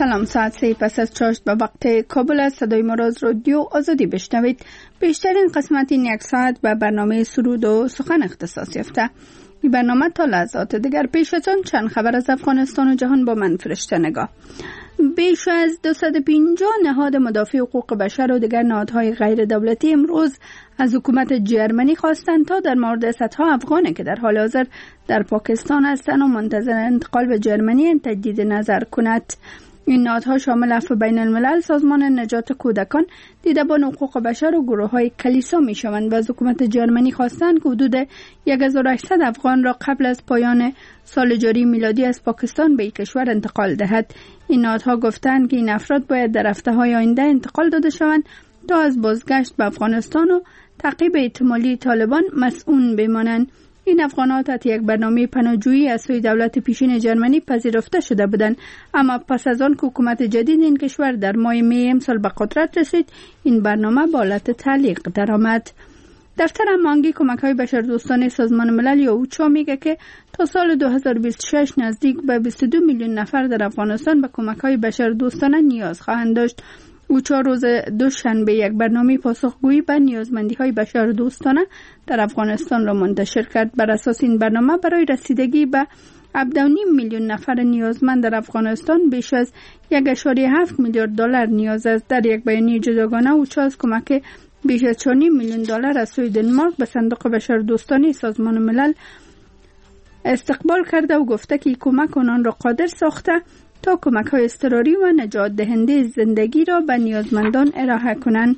سلام، ساعت 3 پس از چاشت به وقت کابل است. صدای ما را از رادیو آزادی بشنوید. بیشترین قسمت این یک ساعت به برنامه سرود و سخن اختصاص یافته. این برنامه تا لحظات دیگر پیش از آن چند خبر از افغانستان و جهان با من فرشته نگاه. بیش از 250 نهاد مدافع حقوق بشر و دیگر نهادهای غیر دولتی امروز از حکومت جرمنی خواستند تا در مورد صدها افغانی که در حال حاضر در پاکستان هستند و منتظر انتقال به جرمنی تجدید نظر کند. این نهادها شامل عفو بین الملل، سازمان نجات کودکان، دیدبان حقوق بشر و گروه‌های کلیسا می‌شوند و از حکومت جرمنی خواستند که حدود 1800 افغان را قبل از پایان سال جاری میلادی از پاکستان به این کشور انتقال دهد. این نهادها گفتند که این افراد باید در هفته‌های آینده انتقال داده شوند تا از بازگشت به افغانستان و تعقیب احتمالی طالبان مسئول بمانند. این افغان‌ها تحت یک برنامه پناهجویی از سوی دولت پیشین جرمنی پذیرفته شده بودند، اما پس از آن که حکومت جدید این کشور در ماه می امسال به قدرت رسید، این برنامه به حالت تعلیق درآمد. دفتر هماهنگی کمک‌های بشردوستانه سازمان ملل یا اوچا میگه که تا سال 2026 نزدیک به 22 میلیون نفر در افغانستان به کمک‌های بشردوستانه نیاز خواهند داشت. اوچا روز دوشنبه یک برنامه پاسخگویی به نیازمندی‌های بشردوستانه در افغانستان را منتشر کرد. بر اساس این برنامه برای رسیدگی به 7.5 میلیون نفر نیازمند در افغانستان بیش از 1.7 میلیارد دلار نیاز است. در یک بیانیه جداگانه اوچا از کمک بیش از 4 میلیون دلار از سوی دنمارک به صندوق بشردوستانه سازمان ملل استقبال کرده و گفته که کمک آنان را قادر ساخته تا کمک‌های اضطراری و نجات دهنده زندگی را به نیازمندان ارائه کنند.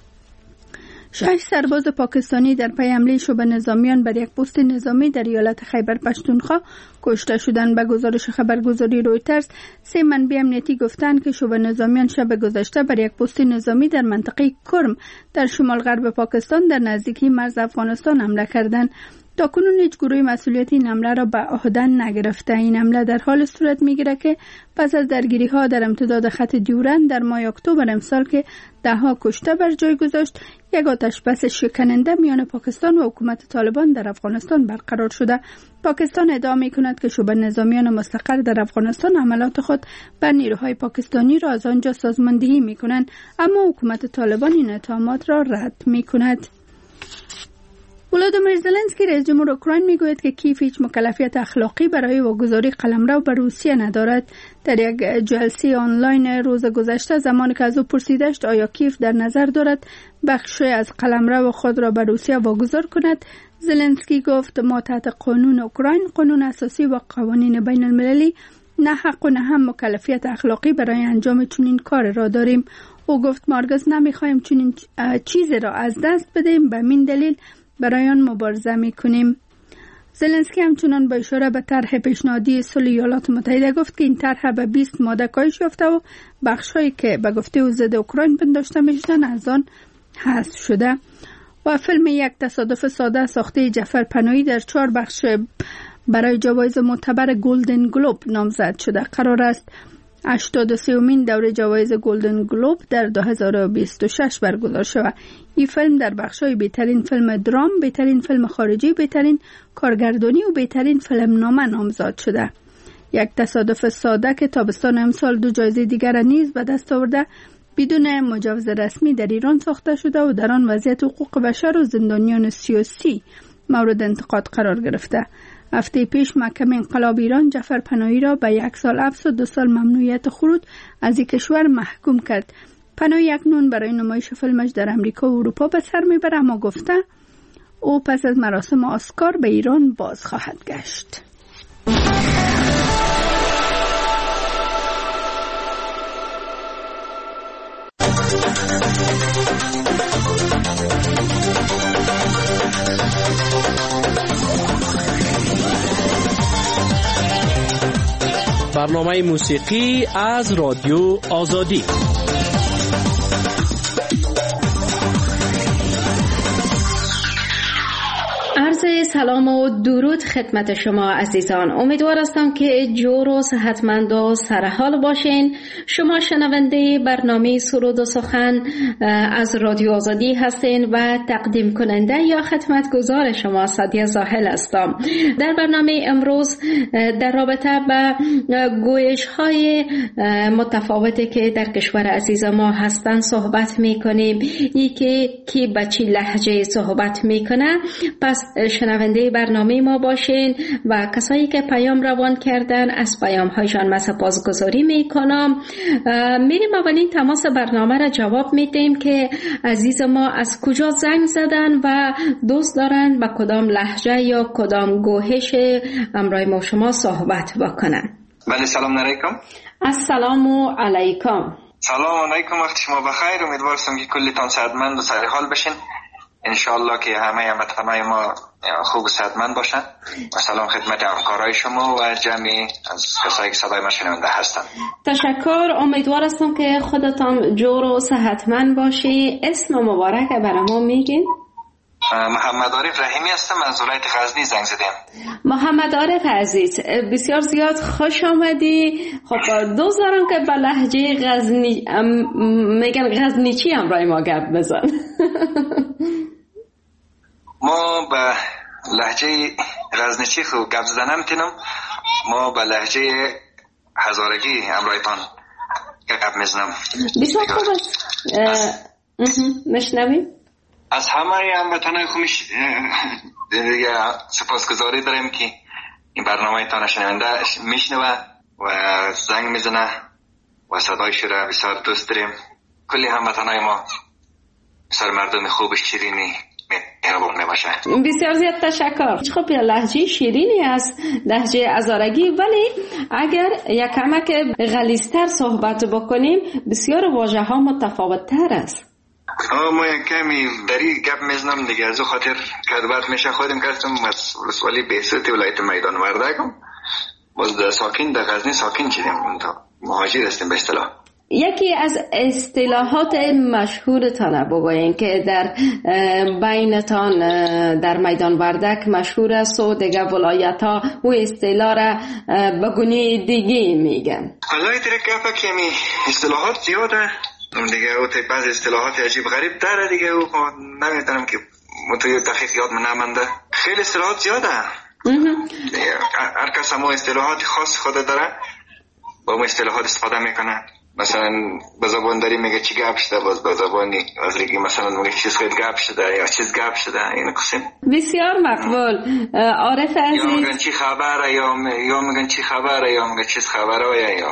6 سرباز پاکستانی در پی حمله شبه نظامیان بر یک پست نظامی در ایالت خیبر پختونخوا کشته شدند. به گزارش خبرگزاری رویترز، 3 منبع امنیتی گفتند که شبه نظامیان شب گذشته بر یک پست نظامی در منطقه کرم در شمال غرب پاکستان در نزدیکی مرز افغانستان حمله کردند. تاکنون هیچ گروهی مسئولیت این حمله را به عهده نگرفته. این حمله در حال صورت میگیره که پس از درگیری‌ها در امتداد خط دیورند در ماه اکتبر امسال که 10 کشته بر جای گذاشت، یک آتشبس شکننده میان پاکستان و حکومت طالبان در افغانستان برقرار شده. پاکستان ادعا می‌کند که شبه نظامیان مستقر در افغانستان حملات خود بر نیروهای پاکستانی را از آنجا سازماندهی می‌کنند، اما حکومت طالبان این اتهامات را رد می‌کند. ولادیمیر زلنسکی رئیس جمهور اوکراین میگوید که کیف هیچ مکلفیت اخلاقی برای واگذاری قلمرو به روسیه ندارد. در یک جلسه آنلاین روز گذشته، زمانی که از او پرسیده شد آیا کیف در نظر دارد بخشی از قلمرو خود را به روسیه واگذار کند، زلنسکی گفت ما تحت قانون اوکراین، قانون اساسی و قوانین بین المللی نه حق و نه هم مکلفیت اخلاقی برای انجام چنین کار را داریم. او گفت ما هرگز نمیخواهیم چنین چیزی را از دست بدهیم، به همین دلیل برای آن مبارزه می‌کنیم. زلنسکی همچنان با اشاره به طرح پیشنهادی صلح ایالات متحده گفت که این طرح به 20 ماده کاهش یافته و بخش‌هایی که به گفته او ضد اوکراین پنداشته می‌شدند از آن حذف شده. و فیلم یک تصادف ساده ساخته جعفر پناهی در 4 بخش برای جوایز معتبر گلدن گلوب نامزد شده. قرار است 83مین دوره جوایز گلدن گلوب در 2026 برگزار شود. این فیلم در بخش‌های بهترین فیلم درام، بهترین فیلم خارجی، بهترین کارگردانی و بهترین فیلم نامه نامزد شده. یک تصادف ساده که تابستان امسال 2 جایزه دیگر نیز به دست آورده، بدون مجوز رسمی در ایران ساخته شده و در آن وضعیت حقوق بشر و زندانیان سیاسی مورد انتقاد قرار گرفته. هفته پیش محکمه انقلاب ایران جعفر پناهی را به 1 سال حبس و 2 سال ممنوعیت خروج از این کشور محکوم کرد. پناهی اکنون برای نمایش فیلمش در امریکا و اروپا به سر میبره، اما گفته او پس از مراسم اسکار به ایران باز خواهد گشت. برنامه موسیقی از رادیو آزادی. عرض سلام و درود خدمت شما عزیزان. امیدوار هستم که جور و صحتمند و سرحال باشین. شما شنونده برنامه سرود و سخن از رادیو آزادی هستین و تقدیم کننده یا خدمتگزار شما سعدیه زاهل هستم. در برنامه امروز در رابطه با گویش های متفاوتی که در کشور عزیز ما هستن صحبت میکنیم. یکی که با چی لهجه صحبت میکنه، پس شنونده برنامه ما باشین و کسایی که پیام روان کردن از پیام هایشان من سپاسگزاری میکنم. میریم اولین تماس برنامه را جواب میدیم که عزیز ما از کجا زنگ زدن و دوست دارن با کدام لهجه یا کدام گوهش امرای ما شما صحبت بکنن. بله، سلام علیکم. السلام علیکم. سلام علیکم، وقت شما بخیر. امیدوارم که کلتان صحتمند و سرحال بشین. انشالله که همه هموطنان ما خوب و صحتمند باشن. و سلام خدمت همکارای شما و جمعی از کسایی که صدای ما شنونده هستن. تشکر. امیدوار هستم که خودتان جور و صحتمند باشی. اسم مبارک برای ما میگین؟ محمد عارف رحیمی هستم، از ولایت غزنی زنگ زدم. محمد عارف عزیز، بسیار زیاد خوش آمدی. خب دوست دارم که با لهجه غزنی میگن غزنیچی همراه ما گپ بزن. ما با لهجه غزنیچی خوب گپ زدن میتونم. ما با لهجه هزارگی همراهتان گپ میزنم. بسیار خوب است. نشنویم. از همه هموطنان خوبش سپاسگزاری داریم که این برنامه تان شنونده میشنوه و زنگ میزنه و صدایش را بسیار دوست داریم. کلی هموطنان ما بسیار مردم خوبش شیرینی مهربان میباشه. بسیار زیاد تشکر. خب لهجه شیرینی است، لهجه هزارگی، ولی اگر یک کمک غلیظ‌تر صحبت بکنیم بسیار واژه ها متفاوت تر است. ما یک کمی دری گپ میزنم دیگه، از خاطر کدبت میشه خودم کردم از ولسوالی بهستی ولایت میدان وردگم. باز در ساکن در غزنی ساکن شدیم، مهاجر هستیم به اصطلاح. یکی از اصطلاحات مشهورتان بگوین که در بینتان در میدان وردک مشهور است و دیگه ولایت ها و اصطلاح را بگونی دیگه میگن. والله دیگه کمی اصطلاحات زیاده دیگه، او بعضی اصطلاحات عجیب غریب داره دیگه، او نمیدونم که متوی دقیق یاد نمونده. خیلی اصطلاحات زیاده. هر کس هم اصطلاحات خاص خود داره، با اون اصطلاحات استفاده میکنه. مثلا به زبان داری میگه چی گپ شده، باز به زبانی از ریگی مثلا میگه چیز خیلی گپ شده یا چیز گپ شده. این قسم بسیار مقبول. عارف عزیز، یا میگن چی خبره یا میگن چی خبره یا میگن چیز خبره یا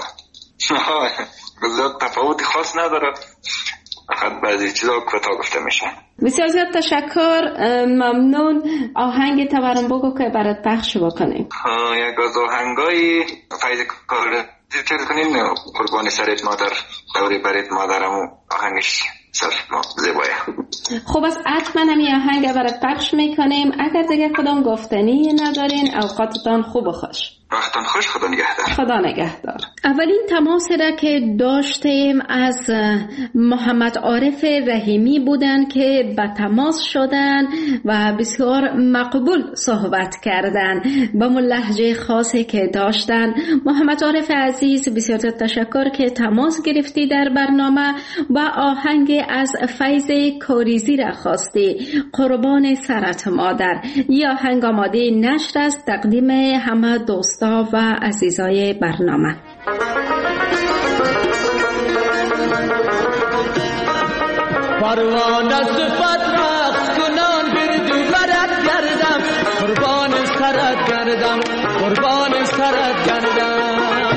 تفاوت خاص نداره، فقط بعضی چیزا کوتاه گفته میشه. بسیار زیاد تشکر، ممنون. آهنگ تورم بگو که برات پخش بکنیم. یک از آهنگای فیض کار ذکر کنیم، قربان سرت مادر دوری برت مادرمو، آهنگش سر زیبایه. خب از حتما همی آهنگ برات پخش میکنیم. اگر دیگه کدام گفتنی ندارین اوقاتتان خوب و خوش. وقتتان خوش. خدا نگهدار. خدا نگهدار. اولین تماس را که داشتیم از محمد عارف رحیمی بودن که به تماس شدن و بسیار مقبول صحبت کردن با اون لهجه خاصی که داشتن. محمد عارف عزیز بسیار تشکر که تماس گرفتی در برنامه و آهنگ از فیض کاریزی را خواستی، قربان سرت مادر. یا آهنگ آماده نشر است تقدیم همه دوستا و عزیزای برنامه. پروانه صفت رقص کنان بردو برد گردم، قربان سرت گردم، قربان سرت گردم.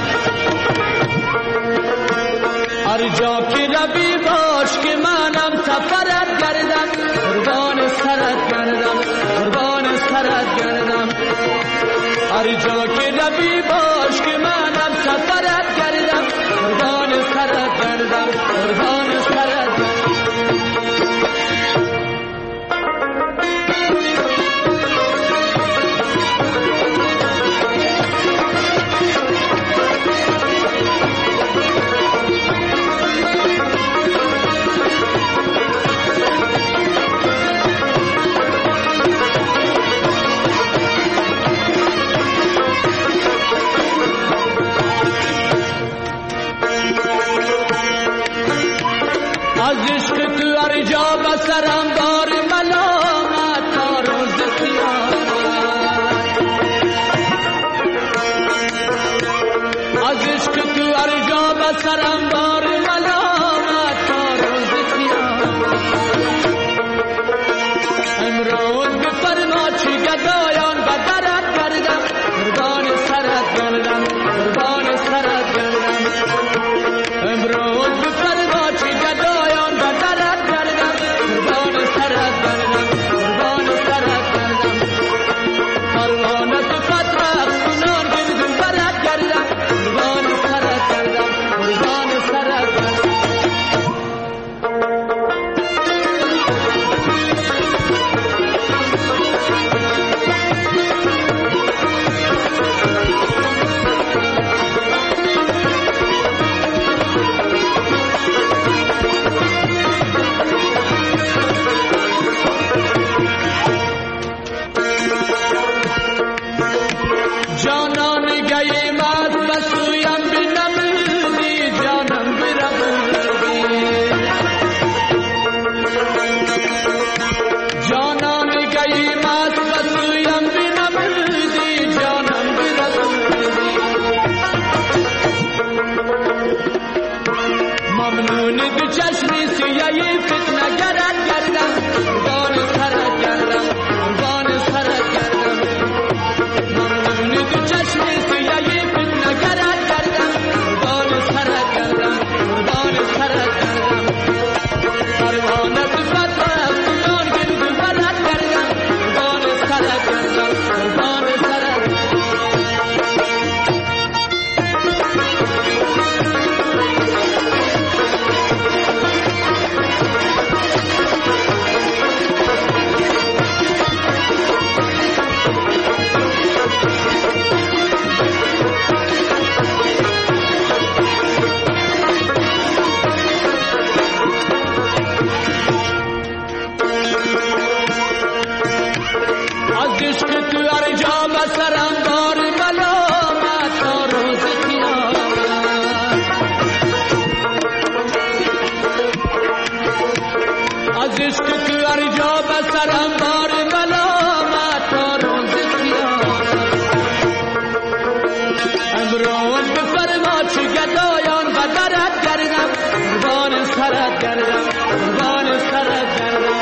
هر جا که روی باش که منم سفرت گردم، قربان سرت گردم، قربان سرت گردم. هر جا که روی باش که منم سفرت گردم، قربان سرت گردم، قربان سرت گردم. سرم بار ملامت تا روز قیامت. امروز بفرما چه گدایان به درت گردم، قربان سرت گردم، قربان سرت گردم. امروز بفرما چه گدایان به درت گردم، قربان سرت گردم، قربان سرت گردم. پروانه صفت رفت کنان گرد و برت گردم، قربان سرت گردم، قربان سرت گردم. جانان گئی مات بسویم بنمودی، جانم بربودی. جانان گئی مات بسویم بنمودی، جانم بربودی. ممنون دو چشمی سیایی فتنه گرد گردم، قربان سرت گردم، قربان سرت گردم. ممنون دو چشمی سیایی فتنه گرد گردم، قربان سرت گردم، قربان سرت گردم. پروانه صفت رفت کنان گرد و برت گردم، قربان سرت گردم، قربان سرت. از عشق تو هر جا به سرم بار ملامت تا روز قیامت. از عشق تو هر جا به سرم بار ملامت تا روز قیامت. امروز بفرما چه گدایان به درت گردم، قربان سرت گردم، قربان سرت گردم.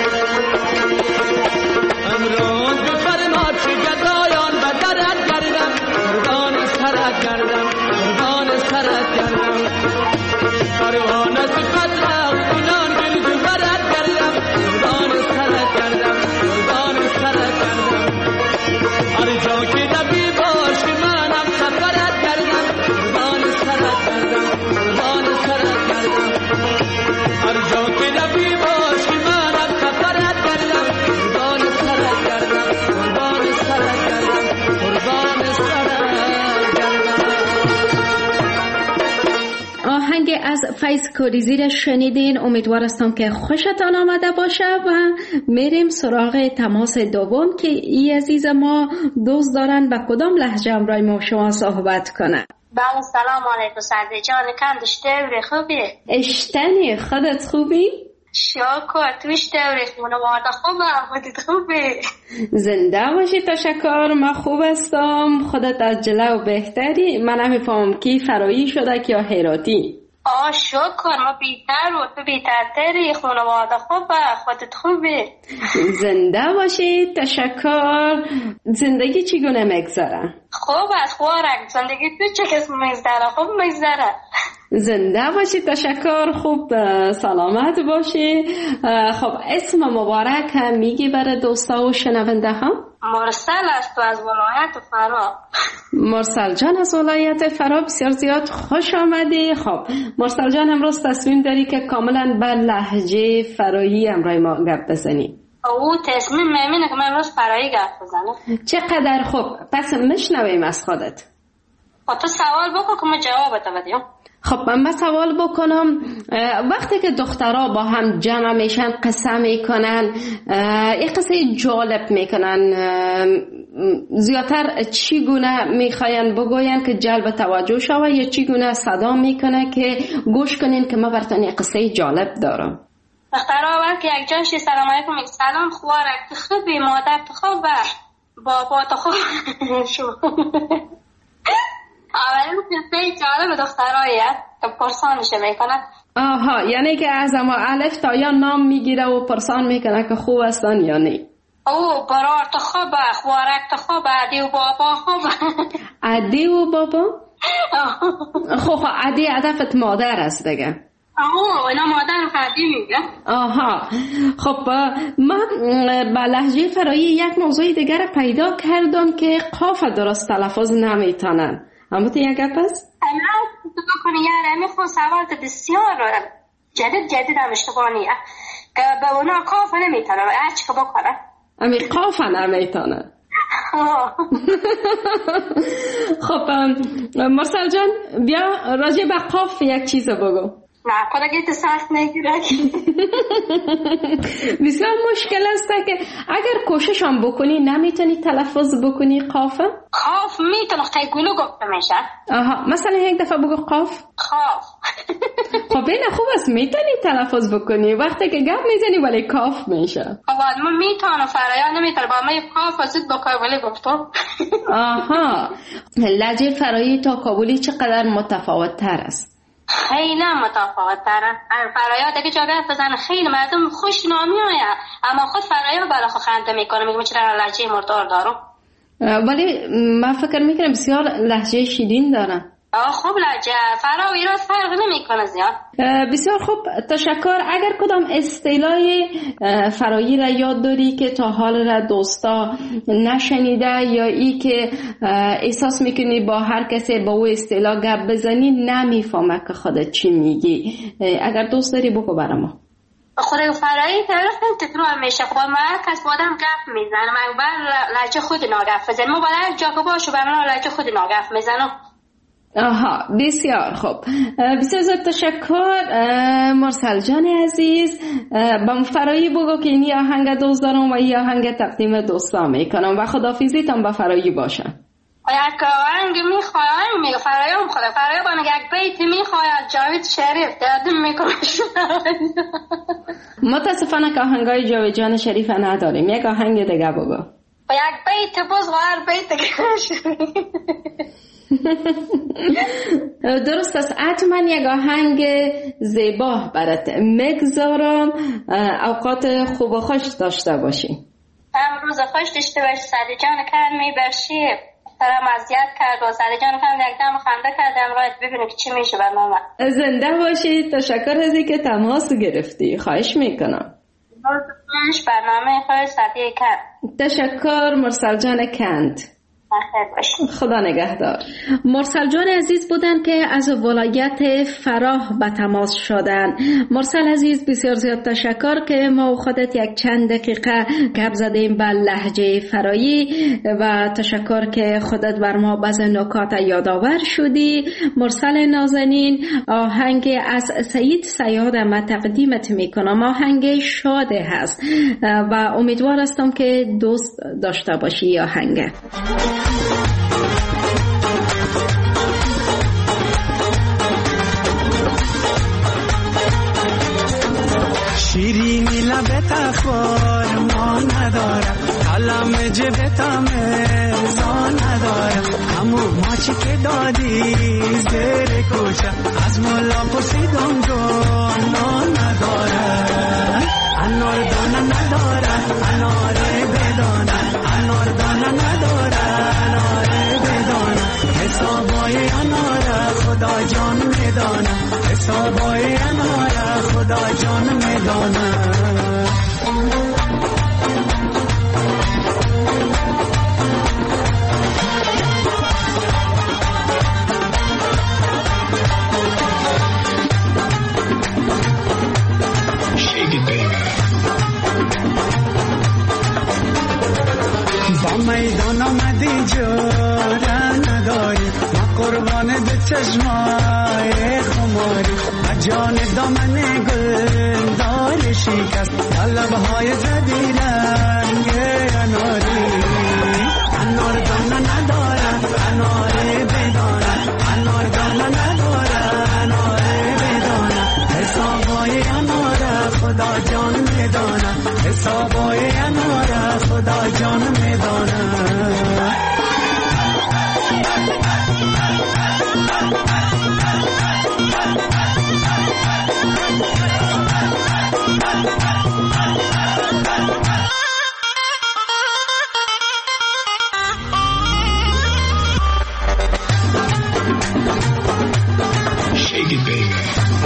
امروز بفرما چه گدایان به درت گردم، قربان سرت گردم، قربان سرت گردم. پروانه صفت رفت کنان گرد و برت گردم، قربان سرت گردم، قربان سرت گردم. هر جا که نبی باش که منم سفرت گردم، قربان سرت گردم، قربان سرت گردم. هر جا که نبی باش که منم سفرت گردم، قربان سرت گردم، قربان سرت گردم، قربان سرت گردم. آهنگ از فیض کوریزی شنیدین. امیدوارستم که خوشتان آمده باشه و میریم سراغ تماس دوم که ای عزیز ما دوست دارن به کدام لهجه همراه ما شما صحبت کنه. بله سلام علیکم سعدی جان، کندش دوری خوبی؟ اشتنی خودت خوبی؟ شکر توش دوری خانواده خوبه، خودت خوبی؟ زنده باشی، تشکر. من خوب هستم، خودت از جلو بهتری. من نمیفهمم کی فرایی شده که یا هراتی. شکر ما بیتر و تو بیترتری، خانواده خوبه، خودت خوبی؟ زنده باشی، تشکر. زندگی چگونه میگذره؟ خوب است خوارک، زندگی تو چه کس میگذره؟ خوب میگذره. زنده باشی، تشکر. خوب سلامت باشی. خب اسم مبارک هم میگی برای دوستا و شنونده ها؟ مرسل است و از ولایت فرا. مرسل جان از ولایت فرا، بسیار زیاد خوش آمدی. خب مرسل جان امروز تصمیم داری که کاملا به لهجه فرایی امرای ما گپ بزنی؟ او تصمیم میمینه که من امروز فرایی گپ بزنم. چقدر خوب، پس میشنویم از خودت. خب تو سوال بکن که من جوابت بدیم. خب من سوال بکنم، وقتی که دخترها با هم جمع میشن قصه میکنن، یک قصه جالب میکنن، زیادتر چی گونه میخواین بگوین که جلب توجه شوه یا چی گونه صدا میکنه که گوش کنین که ما براتون یک قصه جالب دارم؟ دخترها وقتی یک جاشی سلام علیکم میگه سلام خوارک، تو خوبی؟ مادر تو خوبه؟ بابا تو خوب؟ اولین قصه جالب دخترهاییه پرسانش میکنه. آها، یعنی که از اما الف تا یا نام میگیره و پرسان میکنه که خوب هستن یا نه. او برار تو خوبه، خوارک تو خوبه، عدی و بابا خوبه. عدی و بابا؟ خب عدی هدفت مادر است دیگه. اینا مادر عدی میگه. آها، خب من به لهجه فرایی یک موضوع دیگر پیدا کردم که قاف درست تلفظ نمیتونن. اما تو یک گپ است؟ اما تو کنی یاره میخوام سوال بسیار جدید هم اشتباهیه که به اونا قاف نمیتونن هرچی که بکنن. امی قاف نمیتونن. خب مرسل جان بیا راجع به قاف یک چیز بگو. نه کدگیت سخت نگیره. بسیار مشکل است که اگر کوشش هم بکنی نمیتونی تلفظ بکنی قاف؟ قاف میتونه قیگولو گفته میشه. آها، مثلا یک دفعه بگو قاف. قاف. خب این خوب است میتونی تلفظ بکنی وقتی که گپ میزنی ولی کاف میشه. خب من میتونم فرایان نمیتونه با من قاف زد با کابلی گفتم. آها، لهجه فرایی تا کابلی چقدر متفاوت تر است؟ خیلی متفاوت تره. فرایات دیگه جا گفت بزنه خیلی مردم خوش نامی آیا اما خود فرایات بالا خود خنده میکنه میگم چرا لهجه مردار دارم. ولی من فکر میکنم بسیار لهجه شیرین دارن. خوب لهجه فرا و ایراد فرق نمیکنه زیاد. بسیار خوب، تشکر. اگر کدام اصطلاح فرایی را یاد داری که تا حال را دوستا نشنیده یا ای که احساس میکنی با هر کسی با او اصطلاح گپ بزنی نمیفهمه که خودت چی میگی، اگر دوست داری بگو برای ما. خود فرایی طرف تکرار میشه. خب ما کس با آدم گپ میزنه من بر لهجه خود ناگف بزنم ما باید جا که باشو بر من لهجه خود ناگف میزنم. آها، بسیار خوب. بسیار زیاد تشکر مرسل جان عزیز. با فرایی بگو که این آهنگ دوست دارم و این آهنگ تقدیم دوستا میکنم و خداحافظیتان با فرایی باشم. یک آهنگ میخوایم میگه فرایم خدا فرایی با یک بیت میخواید جاوید شریف تقدیم میکنم. متاسفانه که آهنگای جاوید جان شریف نداریم، یک آهنگ دیگه بگو. با یک بیت باز هر بیت دیگه. درست است. حتما یک آهنگ زیبا برات میگذارم. اوقات خوب و خوش داشته باشی. روز خوش داشته باشی. سعدی جان کرد میبرشی سرم اذیت کرد و سعدی جان کرد یک دم خنده کردم رایت ببینی که چی میشه برنامه. زنده باشی. تشکر از اینکه تماس گرفتی. خواهش میکنم. برنامه خوش سعدی کرد. تشکر مرسل جان کند. خدا نگهدار. مرسل جان عزیز بودن که از ولایت فراه به تماس شدن. مرسل عزیز بسیار زیاد تشکر که ما و خودت یک چند دقیقه گپ زدیم به لهجه فرایی و تشکر که خودت بر ما بعض نکات یادآور شدی. مرسل نازنین، آهنگ از سعید صیاد ما تقدیمت میکنم. آهنگ شاده هست و امیدوار هستم که دوست داشته باشی آهنگ. شیرینی لبت اخبار ما ندارم، قلم جبت امزا ندارم، همون ماچی که دادی زیر کوچه از مولا پرسیدم گانا ندارم. انار دانه ندارم، انار بدانه، انار دانه ندارم، انار بدانه، حسابای انار خدا جان میدانه، حسابای انار خدا جان میدانه. میدان آمدی جوره نداری، ما قربان به چشمای خماری، جان دامن گل دار شکست، لبهای زدی رنگ اناری. انار دانه ندارم، انار بدانه، انار دانه ندارم، انار بدانه، حسابای انار خدا جان میدانه، حسابای انار خدا جان میدانه. it baby.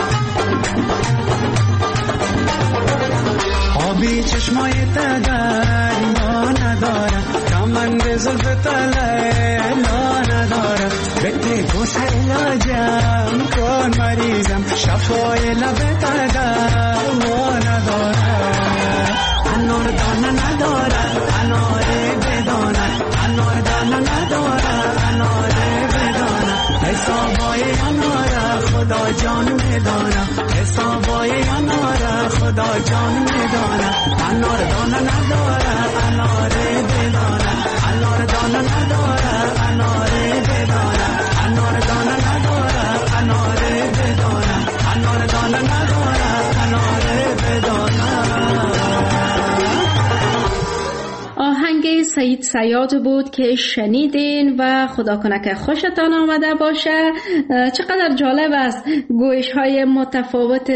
آبی چشمای تدریا ندارم، کمند زلف لا ندارم، بده گوش علاجم کن مریضم، شفای لب تدریا ندارم. انار دانه ندارم، انار بدانم، انار دانه ندارم، انار بدانم، حسابای انار خدا جان میدانم، حسابای انار خدا جان میدانم. انار دانه ندارم، انار بدانم، انار دانه ندارم، انار بدانم، انار دانه ندارم، انار بدانم، انار دانه ندارم، انار بدانم. آهنگ سعید صیاد بود که شنیدین و خدا کنه که خوشتان آمده باشه. چقدر جالب است گویش های متفاوت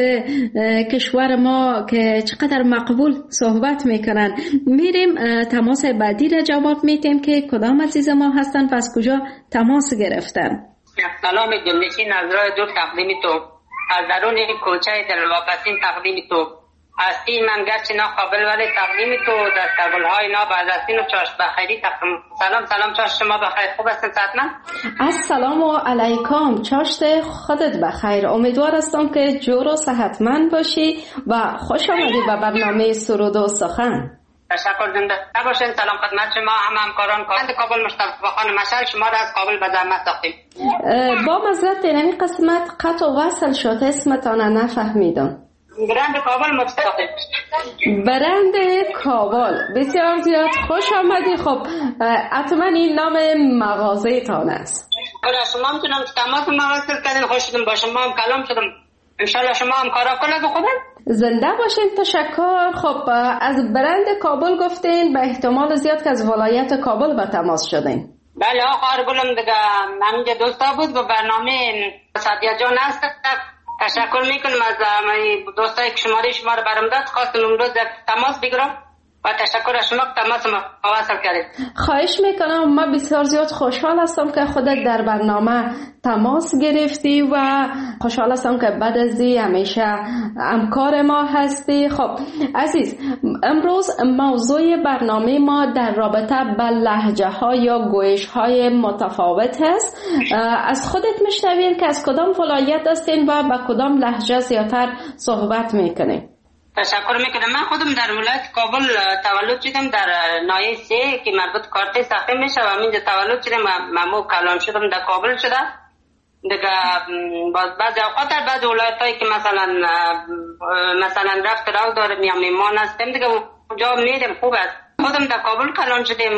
کشور ما که چقدر مقبول صحبت میکنن. میریم تماس بعدی را جواب میدیم که کدام عزیز ما هستن و از کجا تماس گرفتن. سلام جملشین از راه دور تقدیم تو، از درون کوچه دلواپسین تقدیم تو هستی. من گرچه ناقابل ولی تقدیم تو دستقبل‌های نابعدستین و چاشت بخیری تقدیم. سلام چاشت شما بخیر، خوب هستین صحتمند؟ السلام علیکم چاشت خودت بخیر. امیدوار هستم که جور و صحتمند باشی و خوش آمدی به برنامه سرود و سخن. تشکر، زنده باشین. سلام خدمت شما همکاران کابل. مصطفی خان مشعل شما را از کابل به زحمت ساختیم. با معذرت این قسمت قطع و وصل شد، اسمتان نفهمیدم. برند کابل مصطفی. برند کابل، بسیار زیاد خوش آمدی. خب حتما این نام مغازه تان است. شما هم تونم تماس مواصل کردین، خوش شدم با شما هم کلام شدم. انشالله شما هم کارا کنید خوبه. زنده باشین، تشکر. خب از برند کابل گفتین، به احتمال زیاد که از ولایت کابل به تماس شدین. بله آقا گلم دیگه همینجا دوستا بود با برنامه سعدیه جان هست. تشکر میکنم از دوستایی که شماره شما رو برام داد. خواستم امروز تماس بگیرم و تشکر از شما که تماس مواصل کردید. خواهش میکنم. من بسیار زیاد خوشحال هستم که خودت در برنامه تماس گرفتی و خوشحال هستم که بعد از دی همیشه همکار ما هستی. خب عزیز، امروز موضوع برنامه ما در رابطه با لهجه ها یا گویش های متفاوت است. از خودت میشنویم که از کدام ولایت هستین و با کدام لهجه زیادتر صحبت میکنین؟ تشکر میکنم. من خودم در ولایت کابل تولد شدم، در نایه 3 که مربوط کارت ساخته میشه و اینجا تولد شدم. مامو کلان شدم در کابل شده دیگه. بعضی اوقات در بعض ولایتایی که مثلا رفت رو دارم یا میمان هستم دیگه اونجا میرم. خوب است. خودم در کابل کلان شدم.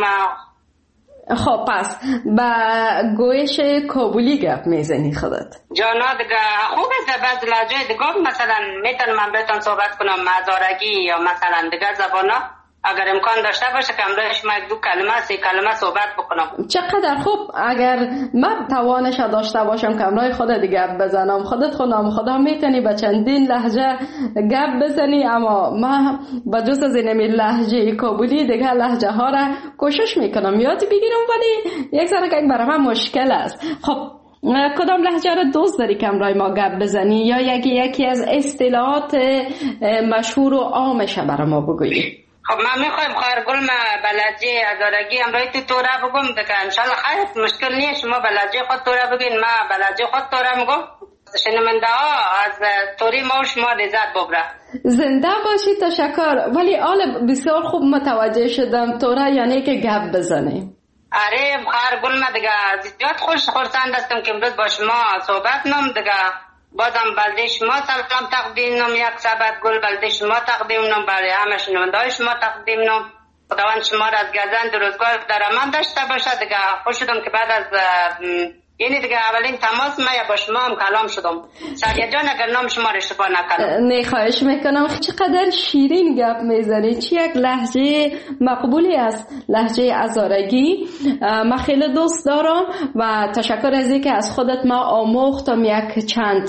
خب پس با گویش کابلی گپ میزنی خودت؟ جانا دیگه خوب است. بعض لهجه دیگه مثلا میتونم من بهتون صحبت کنم مزارگی یا مثلا دیگه زبانا اگر امکان داشته باشه که امروز شما 2 کلمه 3 کلمه صحبت بکنم. چقدر خوب. اگر من توانش داشته باشم که امروز خودت گپ بزنم، خودت خودم خدا میتونی به چندین لهجه گپ بزنی، اما من با جز از این لهجه کابلی دیگه لهجه ها را کوشش میکنم یاد بگیرم، ولی یک ذره که برای من مشکل است. خب کدام لهجه را دوست داری که امروز ما گپ بزنی یا یکی از اصطلاحات مشهور و عامش برای ما بگویی؟ خب من میخوایم خواهرگل ما بلجه ازارگی امروی تو توره بگم دیگه انشالله خیلی مشکل نیست. شما بلجه خود توره بگین، ما بلجه خود توره میگم. شنونده ها از توری ما و شما لذت ببره. زنده باشی. تشکر. ولی آل بسیار خوب متوجه شدم توره یعنی که گپ بزنیم. آره خواهرگل ما دیگه زیاد خرسند هستم که امروز با شما صحبت نم دیگه. بازم بلده شما سلام تقدیم نم، یک سبت گل بلده شما تقدیم نم، برای همه شنونده شما تقدیم نم. خداوند شما را از گزند روزگار در امان داشته باشه دیگه. خوش شدم که بعد از یعنی دیگه اولین تماس من با شما هم کلام شدم. سعدیه جان اگر نام شما را اشتباه نکنم. نه خواهش میکنم. چقدر شیرین گپ میزنی. چی یک لهجه مقبولی است لهجه ازارگی. من خیلی دوست دارم و تشکر از اینکه از خودت ما آموختم یک چند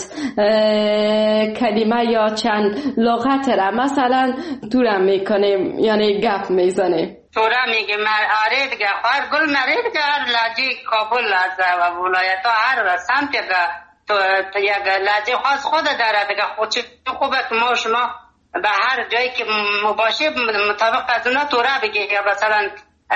کلمه یا چند لغت را مثلا تورم میکنیم یعنی گپ میزنیم. تورا میگه آره دیگه خواهر گل نره دیگه. هر لهجه کابل از ولایت ها هر سمت یک لحظه خاص خود داره دیگه. خود چه خوبه که ما شما به هر جایی که مباشه مطابق از اونا توره بگی، یا مثلا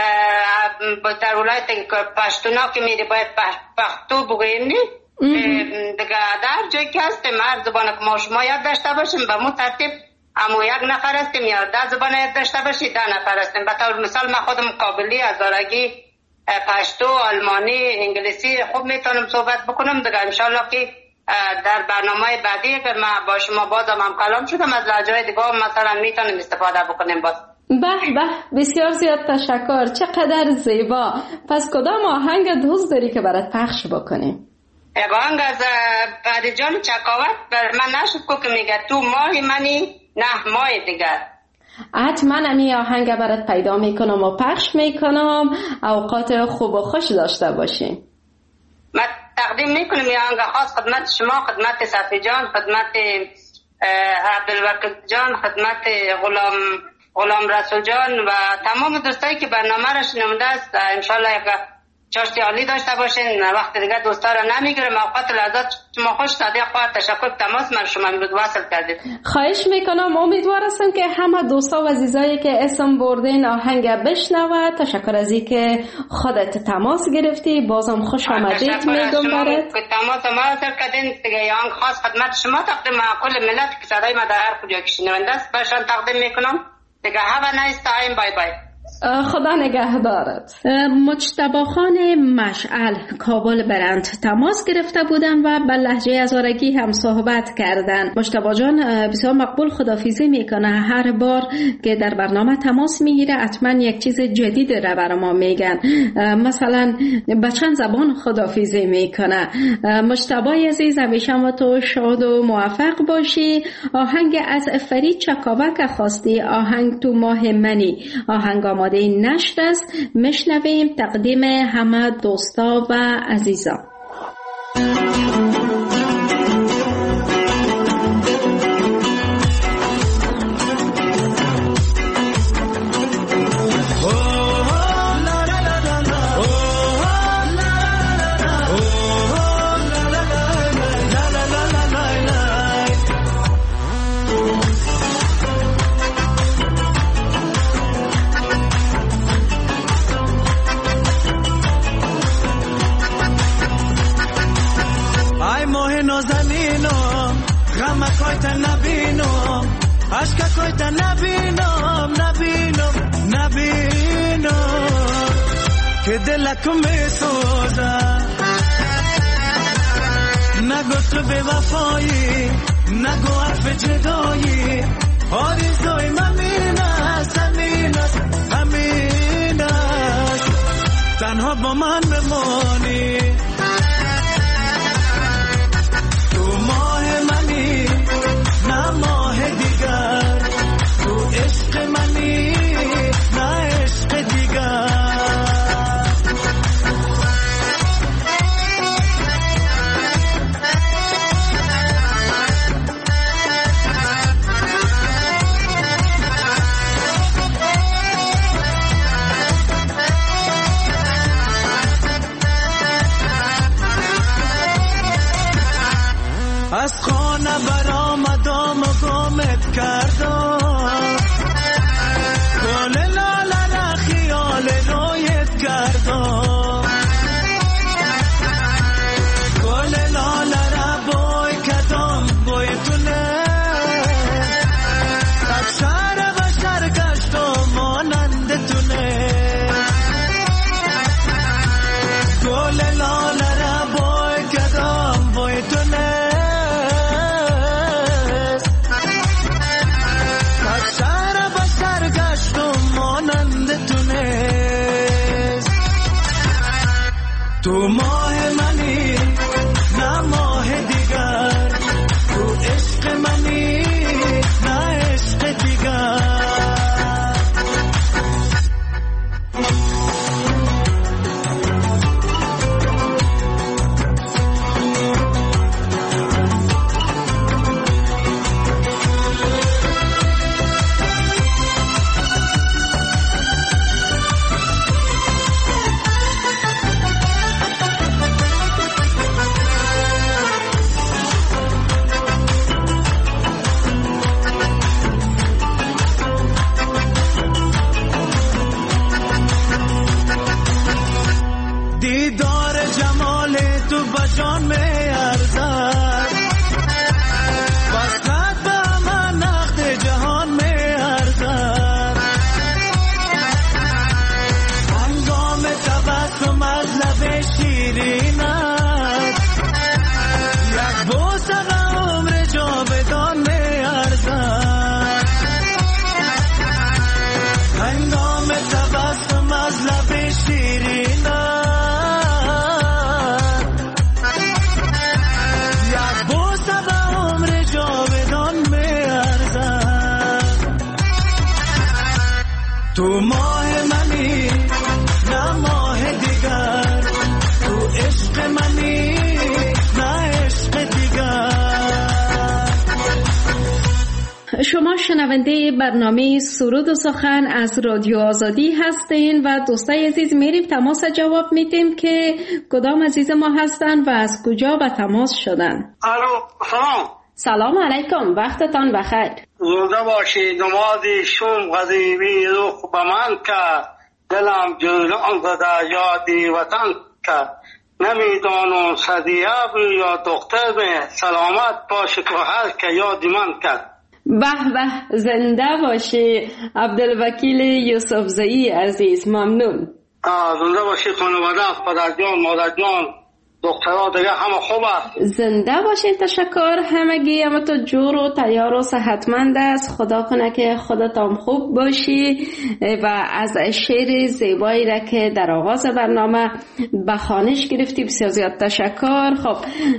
در ولایت پشتونا که میری باید پختو بگویم نی دیگه. در جایی که هستیم هر زبان که ما شما یاد داشته باشیم به مو ترتیب امو یک نفر هستیم یا 10 زبان یاد داشته باشید 10 نفر هستیم. به طور مثال من خودم کابلی، هزارگی، پشتو، آلمانی، انگلیسی خوب میتونم صحبت بکنم دیگه. انشالله که در برنامه بعدی اگر من با شما بازم هم کلام شدم از لهجه‌های دیگه مثلا میتونیم استفاده بکنیم باز. به بسیار زیاد تشکر، چقدر زیبا. پس کدام آهنگ دوست داری که برات پخش بکنیم؟ یک آهنگ از فریجان چکاوت بر من نشد که میگه تو ماه منی نه ماه دیگر. حتما امی آهنگ برات پیدا میکنم و پخش میکنم. اوقات خوب و خوش داشته باشین. من تقدیم میکنم این آهنگ خاص خدمت شما، خدمت صفی جان، خدمت عبدالوکیل جان، خدمت غلام رسول جان و تمام دوستایی که برنامه را شنونده است. انشالله یک چاشتی عالی داشته باشین. وقت دیگه دوستا را نمیگیرم. اوقات لحظات شما خوش داده. خواهد تشکر تماس من شما امروز وصل کردید. خواهش میکنم. امید هستم که همه دوستا و عزیزایی که اسم بردین آهنگ بشنوه. تشکر از این که خودت تماس گرفتی. بازم خوش آمدید میگم برات. تماس ما را کردین دیگه. آهنگ خاص خدمت شما تقدیم کل ملت که صدای ما در هر کجا که شنونده است برشان تقدیم میکنم دیگه. have a nice time. بای بای. خدا نگهدارت. مجتبی خان مشعل کابل برند تماس گرفته بودن و به لهجه هزارگی هم صحبت کردن. مجتبی جان بسیار مقبول خداحافظی میکنه. هر بار که در برنامه تماس میگیره حتما یک چیز جدید را برای ما میگن. مثلا به چند زبان خداحافظی میکنه. مجتبی عزیز همیشه ما تو شاد و موفق باشی. آهنگ از فرید چکاوک خواستی، آهنگ تو ماه منی. آهنگ آماده نشت است. میشنویم تقدیم همه دوستا و عزیزان. عشقا نبینم که دلکو میسوزم. نگو تو به وفایی، نگو حرف جدایی. آرزوی من همین است تنها با من بمانی. تو ماه منی نه ماه دیگر، تو عشق منی نه عشق دیگر. از خانه برآمدم و گمت کردم، گل لاله را خیال رویت کردم. گل لاله را بوی کردم، بوی تونه تک شهر بشر گشتم مانند تونه. گل لاله را بوی کردم، بوی تونه تو ماه منی نه ماه دیگر، تو عشق منی نه عشق دیگر. جمال تو بجان می ارزد بس قد به من نقد جهان می ارزد هنگام تبسم از لب شیرینت یک بوسه به عمر جاودان می ارزد هنگام تبسم از لب شیرینت تو ماه منی نه ماه دیگر تو عشق منی نه عشق دیگر. شما شنونده برنامه سرود و سخن از رادیو آزادی هستین و دوستای عزیز میریم تماس جواب میدیم که کدام عزیز ما هستن و از کجا به تماس شدن. الو سلام علیکم، وقتتان بخیر. زنده باشی. نمازی شوم غزیبی روح به من کرد دلم جولان زده یادی وطن کرد نمیدانم صدیه بی یا دختر به سلامت باشه که هر که یادی من کرد. به به، زنده باشی عبدالوکیل یوسفزئی عزیز، ممنون. زنده باشی خانواده، پدر جان، مادر جان، دخترها دیگه همه خوب است. زنده باشین، تشکر. همگی همه تو جور و تیار و صحتمند است. خدا کنه که خودتان خوب باشی و از شعر زیبایی را که در آغاز برنامه به خوانش گرفتی بسیار زیاد تشکر. خب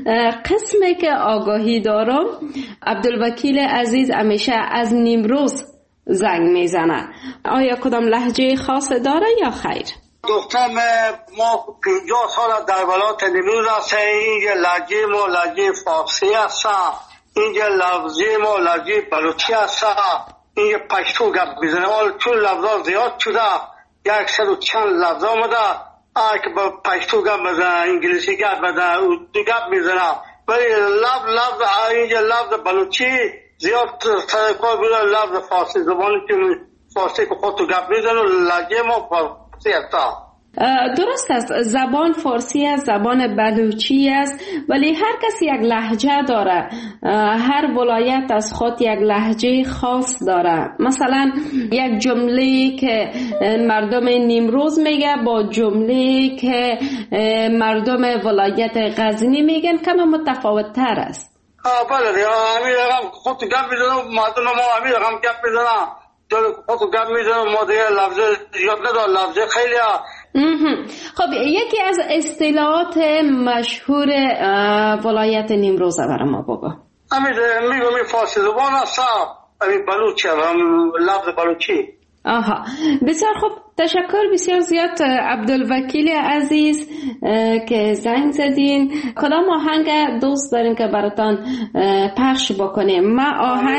قسمی که آگاهی دارم، عبدالوکیل عزیز همیشه از نیمروز زنگ میزنه. آیا کدام لهجه خاص داره یا خیر؟ دخترم ما 50 سال در ولایت نیمروز هستیم. اینجا لهجه ما لهجه فارسی هست، اینجا لفظی ما لهجه بلوچی هست، اینجا پشتو گپ میزنه. حال چون لفظا زیاد شده، 100 و چند لفظ آمده، که با پشتو گپ میزنه، انگلیسی گپ میزنه، اردو گپ میزنه، ولی لفظ اینجا لفظ بلوچی زیاد سر کار بوده. لفظ فارسی زبانی که فارسی که خودتو گپ میزنه لهجه ما فارسی هست. درست است، زبان فارسی است، زبان بلوچی است، ولی هر کسی یک لهجه داره. هر ولایت از خود یک لهجه خاص داره. مثلا یک جمله که مردم نیمروز میگه با جمله که مردم ولایت غزنی میگن کم متفاوت تر است. بله، همین رقم خود گپ میزنم، مردم ما همین رقم گپ میزنم، خود گپ میزنم، ما دیگه لفظ یاد ندارم، لفظ خیلی خب یکی از اصطلاحات مشهور ولایت نیمروز برای ما بگو. میگم فارسی زبان است، بلوچی، لفظ بلوچی. آها، بسیار خوب، تشکر بسیار زیاد عبدالوکیل عزیز که زنگ زدین. کدام آهنگ دوست دارین که براتان پخش بکنیم؟ ما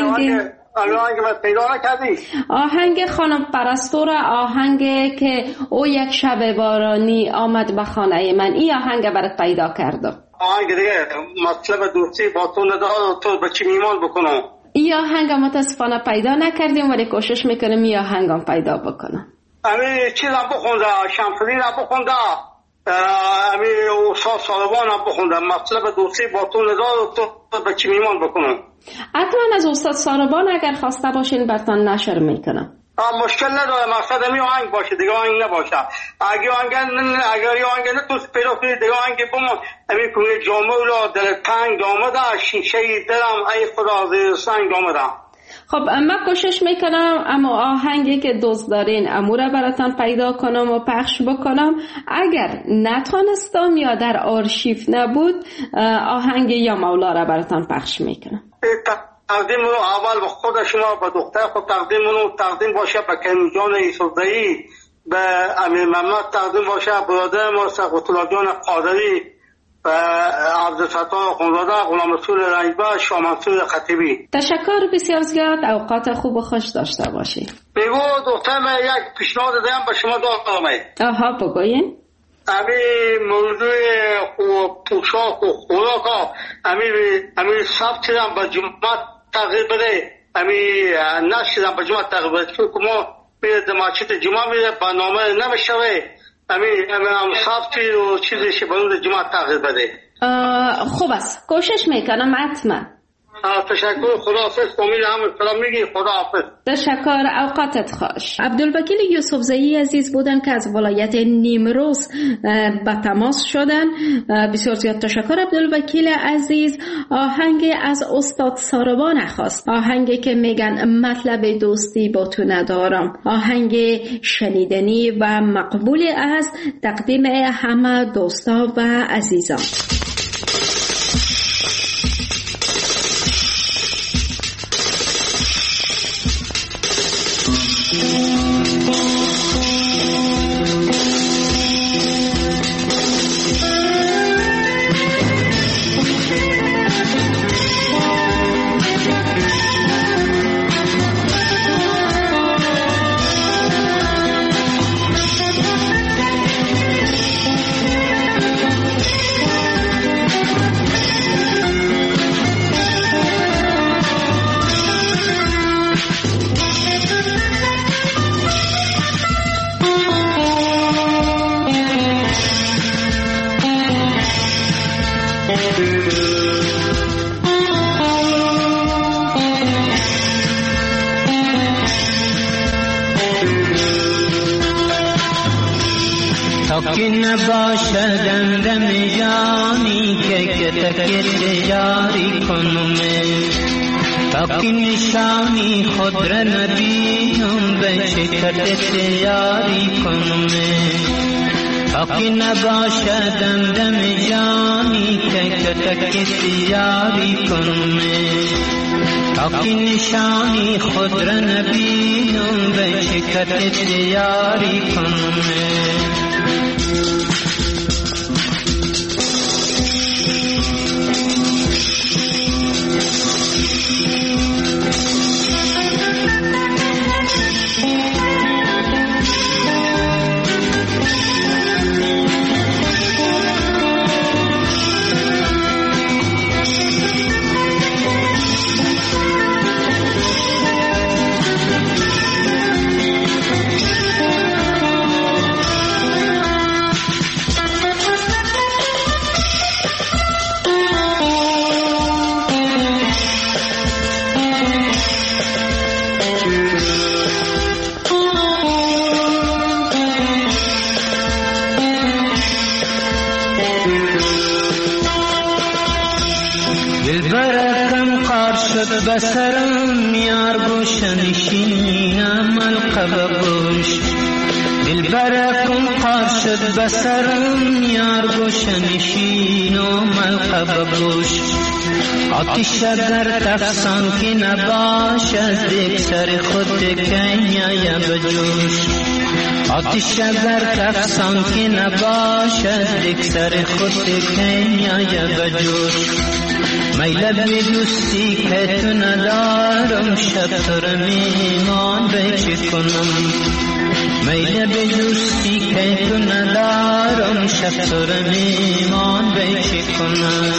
آهنگ خانم پرستو را، آهنگ که او یک شب بارانی آمد به خانه من، این آهنگ برات پیدا کردم. آهنگ دیگه مطلب دوستی با تو ندارم، تو به چی میمان بکنم. این آهنگ متاسفانه پیدا نکردیم، ولی کوشش میکنم این آهنگ هم پیدا بکنم. همین چیز هم بخونده، شمسدین هم بخونده، همین استاد سالبان هم بخونده، مطلب دوستی با تو ندارم، تو به چی میمان بکنم. حتما از استاد ساربان اگر خواسته باشین براتان نشر میکنم. مشکل نداره، مقصد می آهنگ باشه، دیگه آهنگ نباشه. اگر آهنگ نتونست پیدا کنی، دیگه آهنگ بمون. همین کنی جامعه اولا دل تنگ آمده، شیشه دلم ای خدا زیر سنگ آمده. خب من کوشش میکنم اما آهنگی که دوست دارین امورا براتان پیدا کنم و پخش بکنم. اگر نتونستم یا در آرشیو نبود، آهنگ یا مولا را براتان پخش میکنم. تقدیم رو اول به خود شما، به دختر خود تقدیم باشه، به کریم جان یوسفزئی، به امیر محمد تقدیم باشه، برادر ما سقط الله جان قادری، به عبدالفتاح خانزاده، غلام رسول رنجبر، شاه منصور خطیبی. تشکر بسیار زیاد، اوقات خوب و خوش داشته باشید. بگو دخترم یک پیشنهاد دارم به شما دارم. آها بگوین. همین موضوع پوشاک و خوراک، همین سبت هم به جمعه تغییر بده، همین نشد هم به جمعه تغییر بده، چون که ما میره دماغچت جمعه میره برنامه نمیشوه، همین صافتی و چیزی که برای جماعت تغییر بده. خوب است، کوشش میکنم حتما. تشکر، خداحافظ. امید هم سلام میگی، خداحافظ. تشکر، اوقاتت خوش. عبدالوکیل یوسفزئی عزیز بودن که از ولایت نیمروز به تماس شدن. بسیار زیاد تشکر عبدالوکیل عزیز. آهنگ از استاد ساربان خواست، آهنگی که میگن مطلب دوستی با تو ندارم، آهنگ شنیدنی و مقبول است، تقدیم همه دوستا و عزیزان. که نباشدم دم جانی که تکت جاری کنم، تا که نشانی خود را نبینم به شکرت یاری کنم، تا که نباشدم دم جانی که تکت جاری کنم، تا که نشانی خود را نبینم به شکرت یاری کنم. بسرم یار گوشنشینم القب گوش، دلبرکم قار شد بسرم یار گوشنشینم القب گوش، آتش اگر تفسان که نباشد دیگ سر خود کنیا بجوش، آتش اگر تفسان که نباشد دیگ سر خود کنیا بجوش، میل به دوستی که تو ندارم شب تو را میمان به چه کنم، میل به دوستی که تو ندارم شب تو را میمان به چه کنم.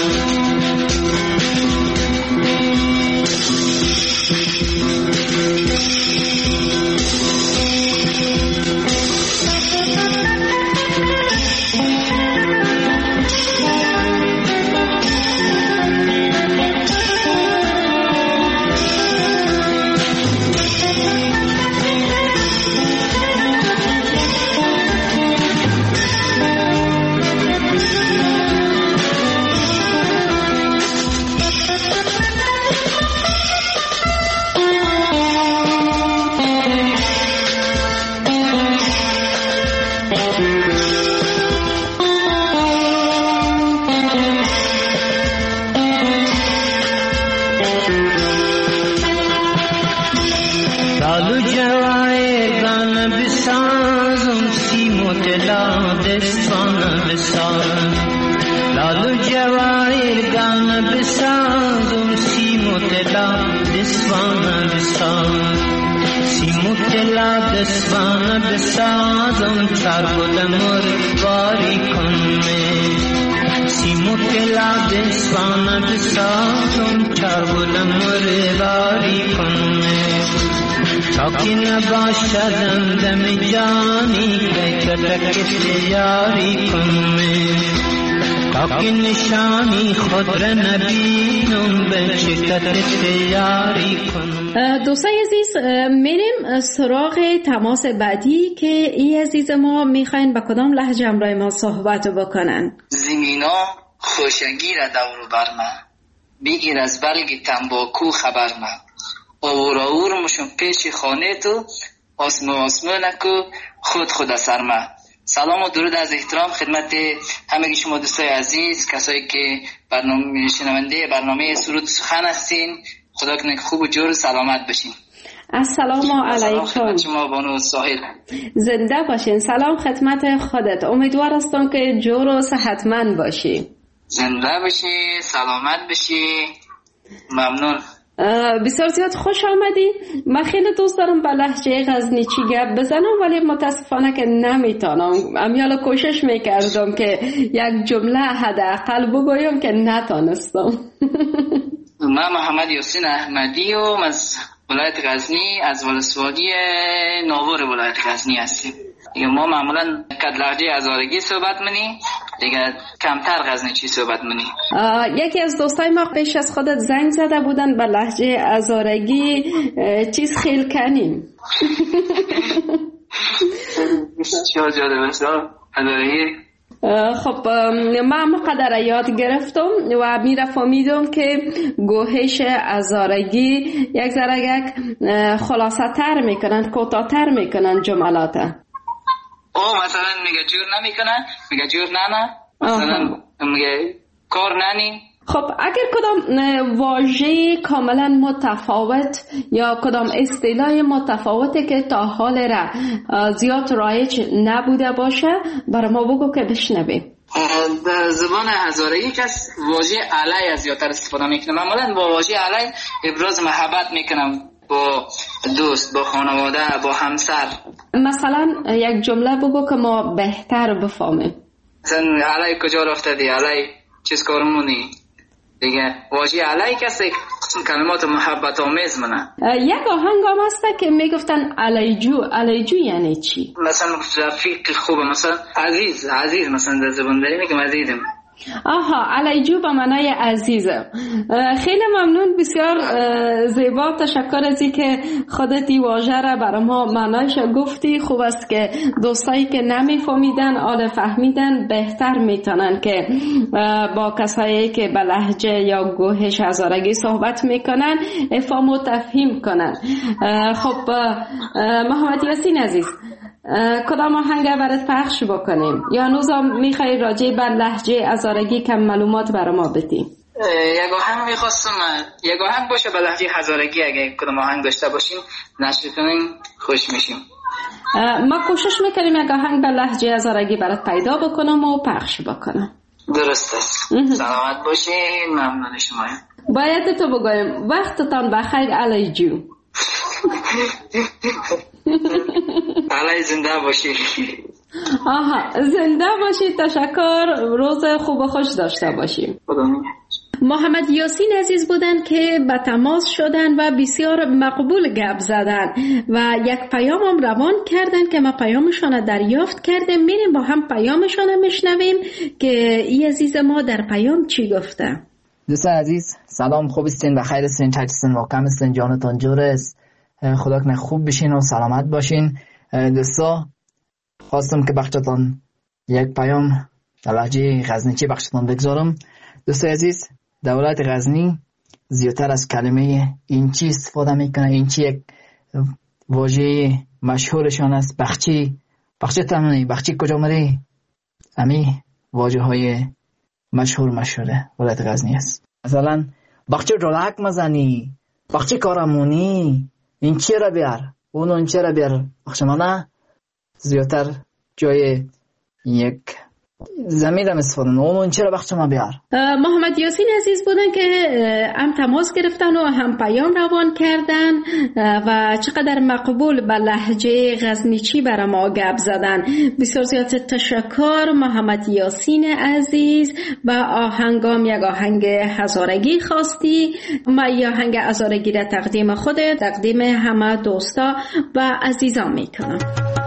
تا که نباشدم دم جانی بیتتک یاری کنم تا که نشانی خود را نبینم به شکت یاری کنم. دوستای عزیز میریم سراغ تماس بعدی که ای عزیز ما میخواین با کدام لهجه همراه ما صحبت بکنن. زمینا خوشگیر دور بر من بگیر از برگ تنباکو خبر من آور مشون پیش خانه تو آسمونکو خود اثر من. سلام و درود از احترام خدمت همه شما دوستای عزیز، کسایی که شنونده برنامه سرود سخن هستین. خدا کنه خوب و جور و سلامت بشین. السلام علیکم. خدمت شما بانو ساحل. زنده باشین. سلام خدمت خودت. امیدوار هستم که جور و صحتمند باشی. زنده باشی، سلامت بشی. ممنون. بسیار زیاد خوش آمدی. من خیلی دوست دارم با لهجه غزنیچی گپ بزنم ولی متاسفانه که نمیتونم. امیالا کوشش میکردم که یک جمله حداقل بگویم که نتونستم. من محمد یاسین احمدی و از ولایت غزنی، از ولسوالی ناور ولایت غزنی هستیم. دیگه ما معمولا کد لهجه هزارگی صحبت منی، دیگه کمتر غزنیچی صحبت منی. یکی از دوستای ما پیش از خودت زنگ زده بودن به لهجه هزارگی چیز خیل کنیم. چه جالب است هزارگی. خب من قدر یاد گرفتم و میره فهمیدم که گوهش هزارگی یک ذره خلاصه تر میکنن، کوتاه‌تر میکنن جملات. مثلا میگه جور نمیکنن، میگه جور نه مثلا میگه کار ننی. خب اگر کدام واژه کاملا متفاوت یا کدام اصطلاح متفاوتی که تا حال را زیاد رایج نبوده باشه برای ما بگو که بشنویم. در زبان هزارگی کس واژه علی زیادتر استفاده میکنه. معمولا با واژه علی ابراز محبت میکنم با دوست، با خانواده، با همسر. مثلا یک جمله بگو که ما بهتر بفهمیم. مثلا علی کجا رفته، علی چیز کار مونی. دیگه واژه علی کسی کلمات محبت آمیز منه. یک آهنگ هم هسته که میگفتن علیجو یعنی چی؟ مثلا رفیق خوبه، مثلا عزیز مثلا در زبان داری میگم عزیزم. علیجو به معنای عزیزم. خیلی ممنون، بسیار زیبا. تشکر از این که خودت این واژه را برای ما معنایش گفتی. خوب است که دوستایی که نمیفهمیدن آل فهمیدن بهتر میتونن که با کسایی که به لهجه یا گوهش هزارگی صحبت میکنن افهام و تفهیم کنن. خب محمد یاسین عزیز، کدام آهنگ برات پخش بکنیم یا نوزم میخوای راجع به لهجه هزارگی کم معلومات برای ما بدی؟ یک آهنگ میخواستم، یک آهنگ باشه به لهجه هزارگی. اگه کدام آهنگ داشته باشیم نشر کنیم خوش میشیم. ما کوشش میکنیم یک آهنگ به لهجه هزارگی برات پیدا بکنم و پخش بکنم. درست است. سلامت باشین. ممنون شما. باید تو بگویم وقتتان بخیر علیجو. علی زنده باشی. زنده باشی. تشکر. روز خوب و خوش داشته باشیم. محمد یاسین عزیز بودن که به تماس شدن و بسیار مقبول گپ زدن و یک پیام هم روان کردن که ما پیامشان دریافت کردیم. میریم با هم پیامشان میشنویم که ای عزیز ما در پیام چی گفته. دوستان عزیز سلام، خوب استین، بخیر استین، چطورین، واقعا استین، جانتان جور است، خدا کنه خوب بشین و سلامت باشین. دوستا خواستم که بخشتان یک پیام در لهجه غزنیچی بخشتان بگذارم. دوستای عزیز، دولت غزنی زیادتر از کلمه اینچی استفاده میکنه. اینچی یک واژه مشهورشان است. بخچی تمنی، بخچی کجا مری، امی واژه های مشهوره ولایت غزنی است. مثلا بخچی رولک مزنی، بخچی کارمونی، این چی را بیار، اون چی را بیار. بخشمانه زیادتر جای یک زمیرم استفاده نمون چرا بخش ما بیار. محمد یاسین عزیز بودن که هم تماس گرفتن و هم پیام روان کردن و چقدر مقبول به لهجه غزنیچی برای ما گپ زدن. بسیار زیاد تشکر محمد یاسین عزیز. و آهنگام یک آهنگ هزارگی خواستی. ما یک آهنگ هزارگی را تقدیم خودت، تقدیم همه دوستا و عزیزان میکنم.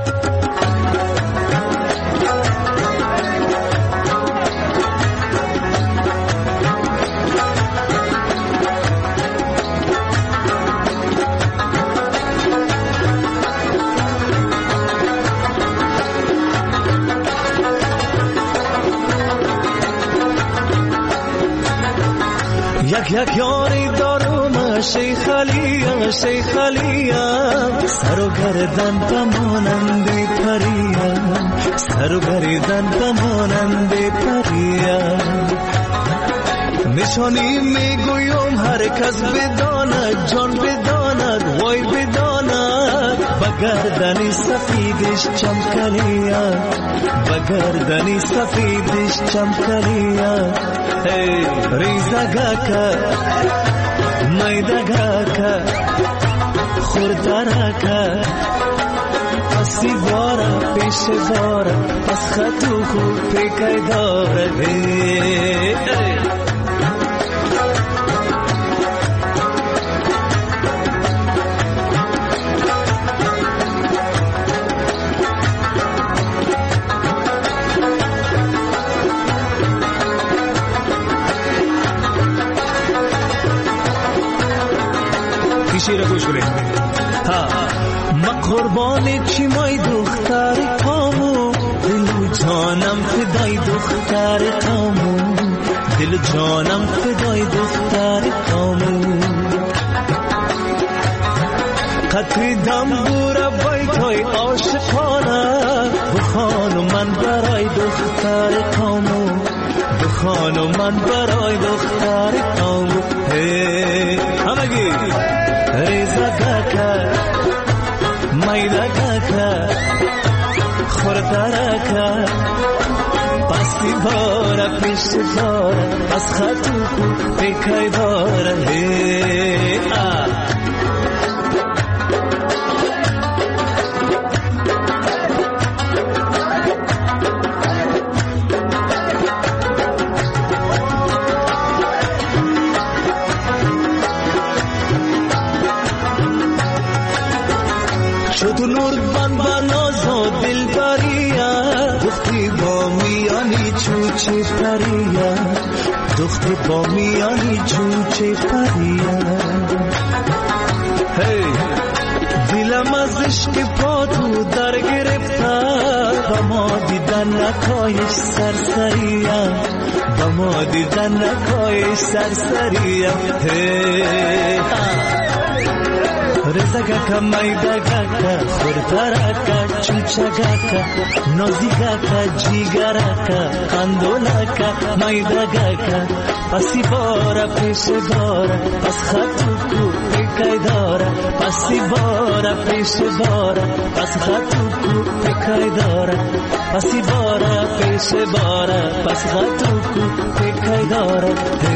یک یاری دارم شیخ علیم سر و گردن بمانند پریم، سر و گردن بمانند پریم. نشانی میگویم هر کس بداند، جان بداند، وای بداند، بگردنی سفیدش چمکنیم، بگردنی سفیدش چمکنیم. ریزگاکا میدگاکا خوردارکا پسی بارا پیش بارا پس خطو خوب پیکای داره. شیر گوش کنید. ما قربان چی مای دختر کامو، دل جانم فدای دختر کامو، دل جانم فدای دختر کامو. قطری دم بورا بایتای عاشقانه، بخانو من برای دختر کامو، بخانو من برای دختر کامو. همگی ریزگاکا میدگاکا خوردارکا پسی بارا پیش بارا از خطو کو پیکای داره. شد نور بان باناز و دل بریا، دختی با میانی چوچه پریا، دختی با میانی چوچه پریا. دلم از عشق پاتو در گرفته، با ما دیدن نکایش سرسریا، با ما دیدن نکایش سرسریا. رزگاکا میدگاکا خوردارکا چوچگاکا نازیگاکا جیگراکا اندولاکا میدگاکا پسی بارا پیش بارا پس خطو کو پیکای دارا، پسی بارا پیش بارا پس خطو کو پیکای دارا، پسی بارا پیش بارا پس خطو کو پیکای دارا.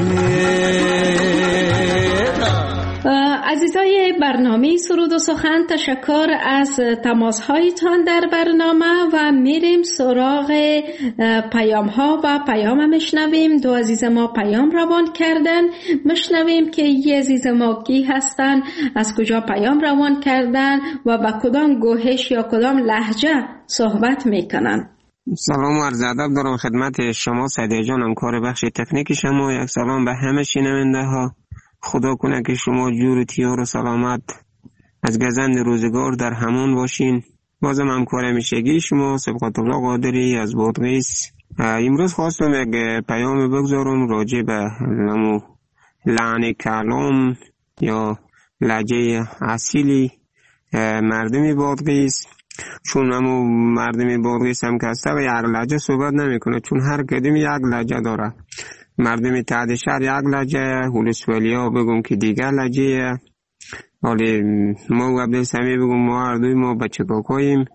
عزیزای برنامه سرود و سخن، تشکر از تماس‌هایتان در برنامه و میریم سراغ پیام ها و پیام میشنویم. دو عزیز ما پیام روان کردن، میشنویم که یه عزیز ما کی هستن، از کجا پیام روان کردن و با کدام گوهش یا کدام لهجه صحبت میکنن. سلام و عرض ادب دارم خدمت شما سعدی جانم، کار بخش تکنیک شما. یک سلام به همه شنونده ها. خدا کنه که شما جور تیار و سلامت از گزند روزگار در همون باشین. بازم همکار همیشگی شما سبقت الله قادری از بادغیس. امروز خواستم یک پیام بگذارم راجع به لحن کلام یا لهجه اصیلی مردم بادغیس. چون همو مردم بادغیس هم کسته و یک لهجه صحبت نمیکنه، چون هر کدوم یک لهجه داره. مردم تحت شهر یک لهجه، هولسوالیا بگم که دیگر لهجه. حالی ما و عبدالسمی بگم ما هر دوی ما بچه کاکاییم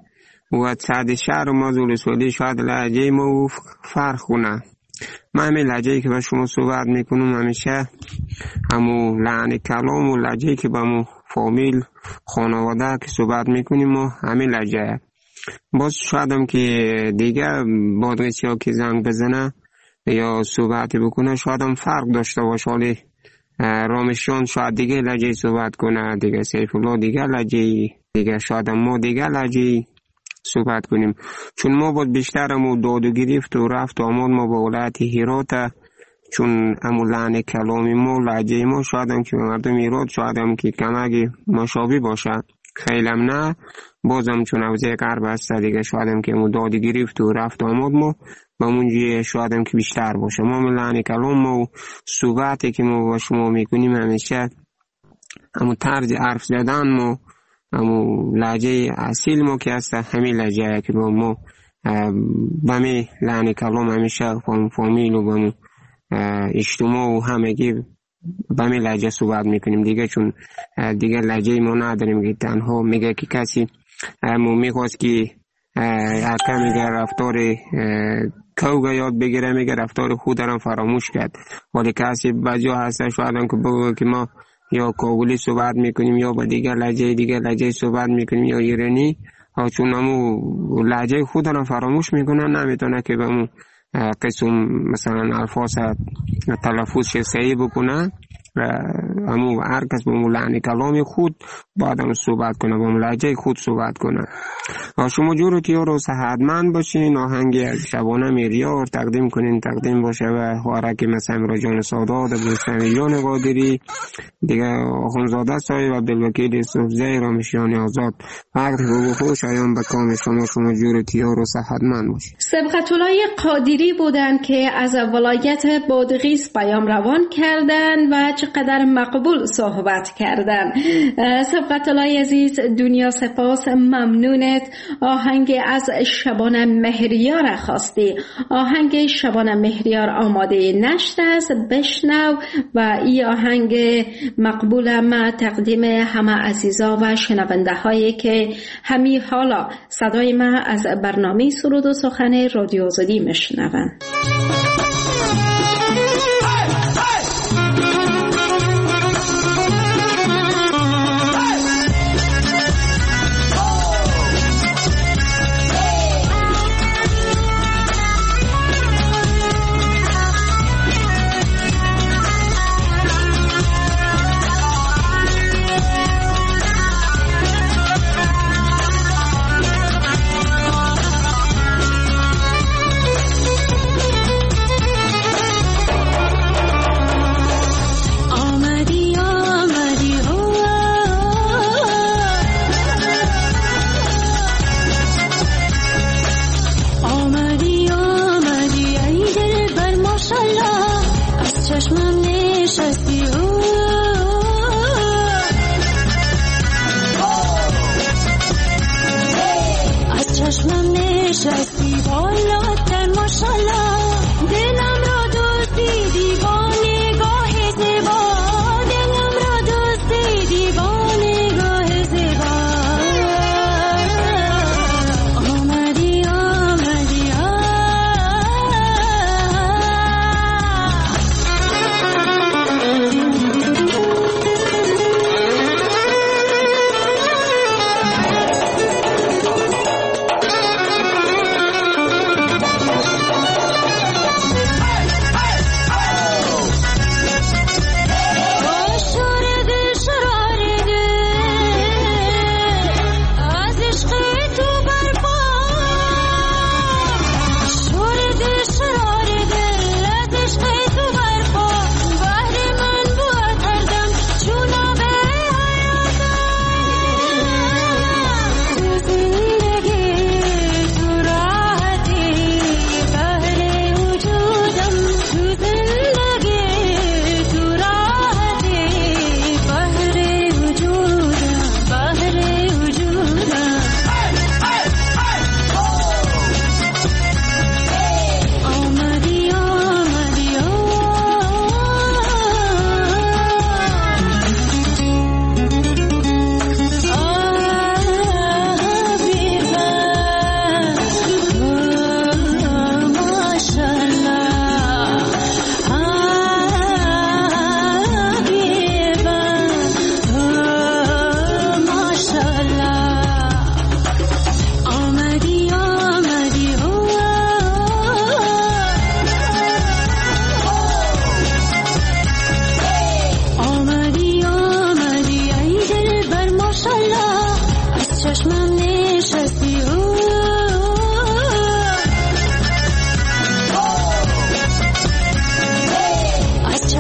و صد شهر ما زولسولی شاید لهجه ما فرق کنه. من همین لهجه‌ای که با شما صحبت میکنم همیشه همون لحن کلام و لهجه‌ای که با مو فامیل خانواده که صحبت میکنیم و همین لهجه. باز شاید هم که دیگه بادرسی ها که زنگ بزنه یا صحبت بکنه شاید هم فرق داشته باشه، ولی رامشان شاید دیگه لهجه صحبت کنه، دیگه سیف الله دیگه لهجه، دیگه شاید هم ما دیگه لهجه صحبت کنیم. چون ما بود بیشتر همو داد و گرفت و رفت و آمد ما با ولایت هرات، چون همو لحن کلامی ما لهجه ما شاید هم که مردم هرات شاید هم که کمک مشابه باشه، خیلی هم نه، بازم چون حوزه غرب هست دیگه شاید هم که همو داد و گرفت و رفت و آمد ما با منجی شاید هم که بیشتر باشه. ما لحن کلام ما و صحبتی که ما با شما میکنیم همیشه همو طرز حرف زدن ما، همو لهجه اصیل ما که هست همین لهجه که ما بمی لحن کلام همیشه فامیل و بمی اجتماع و همگی بمی لهجه صحبت میکنیم دیگه، چون دیگه لهجه ما نداریم که تنها میگه که کسی ما میخواست که حتی میگه رفتار کوگا یاد بگیره، میگه رفتار خود هم فراموش کرد، ولی کسی بعضی هست شاید هم که بگه که ما یا کابلی صحبت میکنیم یا با دیگه لهجه صحبت میکنیم یا ایرانی، چون همو لهجه خود هم فراموش میکنن، نمیتونه که به همون قسم مثلا الفاظ تلفظ صحیح بکنه، همو هر کس به همون لحن کلام خود باید هم صحبت کنه، به همون لهجه خود صحبت کنه. شما جورتیار و صحتمند باشین. آهنگ از شبانه میریار تقدیم کنین، تقدیم باشه و خوارک مثل امراجان سادات، بلستانیان قادری، دیگه آخونزاده صاحب، عبدالوکیل صوفزی، رامشیان آزاد. وقت رو خوش آیان به کام شما جورتیار و صحتمند باشین. سبقت الله قادری بودن که از ولایت بادغیس پیام روان کردن و چقدر مقبول صحبت کردن. سبقت الله عزیز، دنیا سپاس، ممنونت. آهنگ از شبانه مهریار خواستی. آهنگ شبانه مهریار آماده نشته است، بشنو و این آهنگ مقبولم تقدیم همه عزیزا و شنونده هایی که همین حالا صدای ما از برنامه سرود و سخن رادیو آزادی میشنون.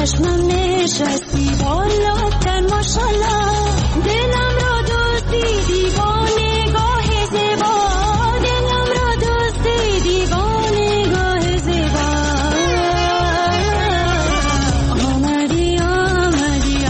چشمم نشستی بالاتر ماشالله دلم را دوستی دیوانگاه زیبا دلم را دوستی دیوانگاه زیبا آمدی آمدی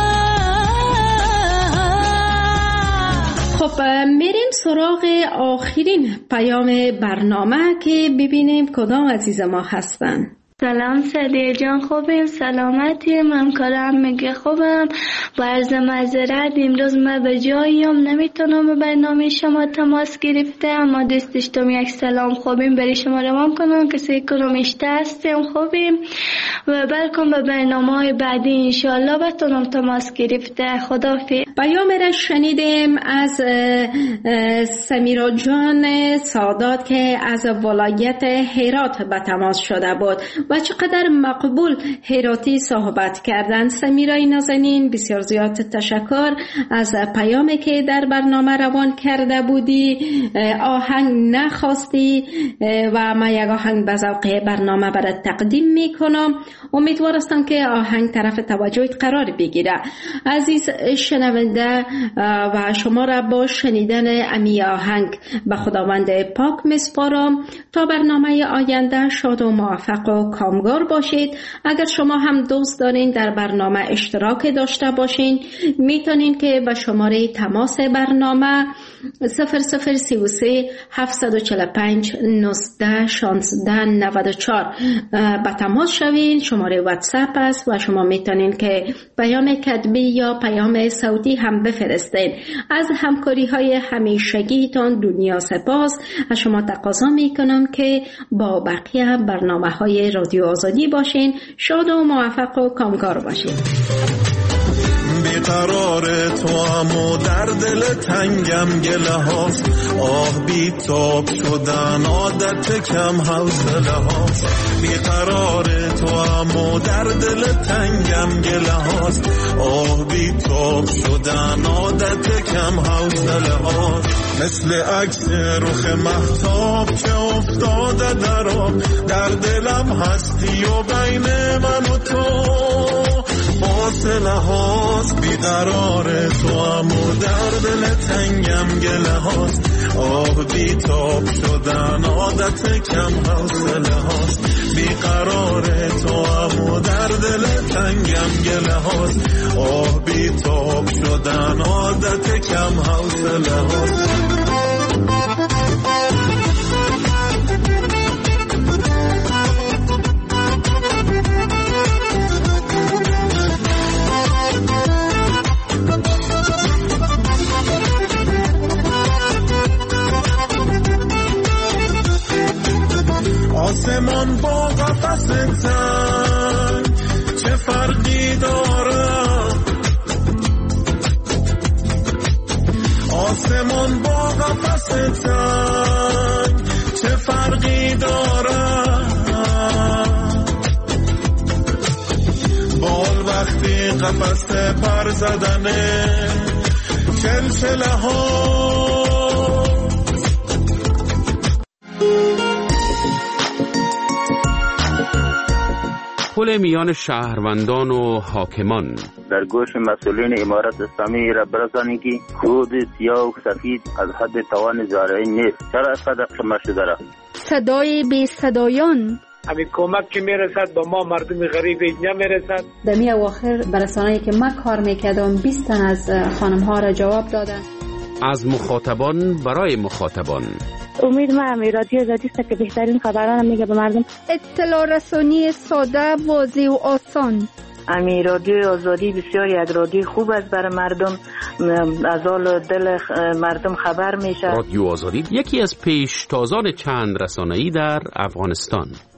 خب میریم سراغ آخرین پیام برنامه که ببینیم کدام عزیز ما هستن. سلام سعدیه جان، خوبیم؟ سلامتی؟ من کارم میگه خوبم. با عرض معذرت امروز من به جاییم نمیتونم به برنامه شما تماس گرفته، اما دوست داشتم یک سلام خوبیم برای شما روان کنم که سعی کنم اشته هستیم خوبیم و بلکن به برنامه بعدی انشاءالله بتونم تماس گرفته. خدافظ. پیام را شنیدیم از سمیرا جان سادات که از ولایت هرات به تماس شده بود و چقدر مقبول هراتی صحبت کردن. سمیرای نازنین بسیار زیاد تشکر از پیامی که در برنامه روان کرده بودی. آهنگ نخواستی و ما یک آهنگ به ذوق برنامه برات تقدیم میکنم. امیدوار هستم که آهنگ طرف توجهت قرار بگیره. عزیز شنونده و شما را با شنیدن امی آهنگ به خداوند پاک میسپارم. تا برنامه آینده شاد و موفق و کامگار باشید. اگر شما هم دوست دارین در برنامه اشتراک داشته باشین میتونین که به شماره تماس برنامه 0033 745 19 16 94 به تماس شوین. شماره واتساپ است و شما میتونین که پیام کتبی یا پیام صوتی هم بفرستین. از همکاری های همیشگیتان دنیا سپاس. از شما تقاضا میکنم که با بقیه برنامه های رادیو آزادی باشین. شاد و موفق و کامگار باشین. بیقرار تو امو در دل تنگم گله هاست، آه بی تاب شدن عادت کم حوصله هاست. بیقرار تو امو در دل تنگم گله هاست، آه بی تاب شدن عادت کم حوصله هاست. مثل عکس رخ مهتاب که افتاده در آب، در دلم هستی و بین من و تو فاصله هاست. بیقرار تو امو در دل تنگم گله هاست، آه بی تاب شدن عادت کم حوصله هاست. بیقرار تو امو در دل تنگم گله هاست، آه بی تاب شدن عادت کم حوصله هاست. آسمان با قفس تنگ چه فرقی داره؟ آسمان با قفس تنگ چه فرقی داره؟ بال وقتی قفس پر زدنه چلچله ها. پل میان شهروندان و حاکمان. در گوش مسئولین امارت اسلامی را برسانید که خود سیاه و سفید از حد توان زارعین نیست. چرا اسقدر شما شده را؟ صدای بی صدایان. همین کمک که میرسد با ما مردم غریب نمیرسد. دمی اواخر برسانه‌ای که من کار میکردم 20 تن از خانم ها را جواب دادن. از مخاطبان برای مخاطبان. امید ما رادیو آزادی است که بهترین خبران میگه به مردم. اطلاع رسانی ساده، واضح و آسان. رادیو آزادی بسیار یک رادیو خوب است برای مردم، از حال دل مردم خبر میشه. رادیو آزادی یکی از پیشتازان چند رسانه‌ای در افغانستان.